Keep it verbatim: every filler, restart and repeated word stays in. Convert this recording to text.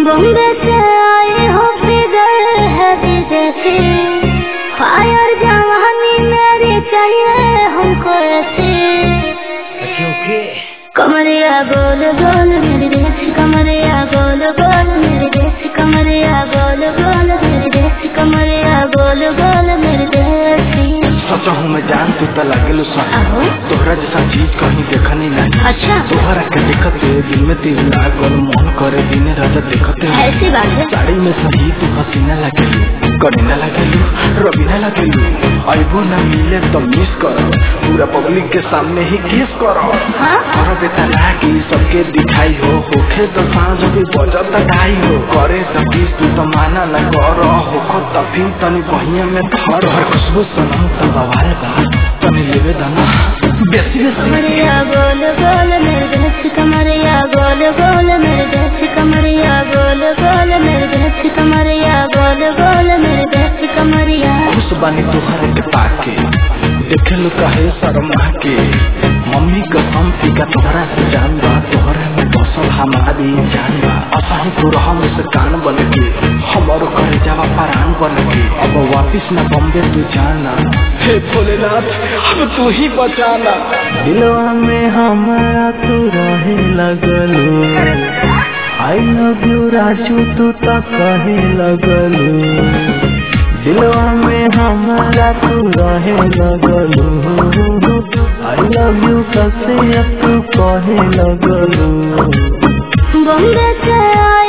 बॉम्बे से आए हो फिगर है विदेशी, फायर जवानी मेरी चाहिए हमको ऐसी। कमरिया गोल गोल मेरी देश, कमरिया गोल गोल मेरी देश, कमरिया गोल गोल मेरी देश, कमरिया गोल गोल मेरी देश। सोचा हूँ मैं जान तू तो लगेलू सही, तोहरा जैसा चीज कहीं देखनी नहीं। अच्छा तोहरा के देखते दिल में तीर लागल, मन करे दिन रात देखते। ऐसी बात है। साड़ी में सही तू हसीना लगेलू, करीना लगेलू, रवीना लगेलू। आईबो न मिले तो मिस करो, पूरा पब्लिक के सामने ही किस करो। हाँ? करो बेटा लागी सबके दिखाई हो, होखे तो सांझ भी बजत ढाई हो। करे सकीस तू तो माना न करो, होखो तभी तनी बहिया में धर। हर खुशबू सनम तो बवाल बा, तनी लेवे दाना बेसी बेसी। कमरिया गोल गोल मेरे देश, कमरिया गोल गोल मेरे देश, कमरिया गोल गोल मेरे देश, कमरिया गोल गोल मेरे देश, कमरिया। खुश बानी तुहरे के पाके, देखे लो काहे शर्मा के। मम्मी कसम पीका तोहरा से जान बा, तोहरे में बसल हमारी जान बा। असाही तू रहा मुस्कान बन के, हमारो करे जावा परान बन के। अब वापिस न बॉम्बे तू जाना, हे भोलेनाथ अब तू ही बचाना। दिलवा में हमारा तू रहे लगलू, आई लव यू राजू तू तो कहे लगलू। दिलवा में हमारा तू रहे लगलू, आई लव यू कसे अब तू कहे लगलू। बॉम्बे से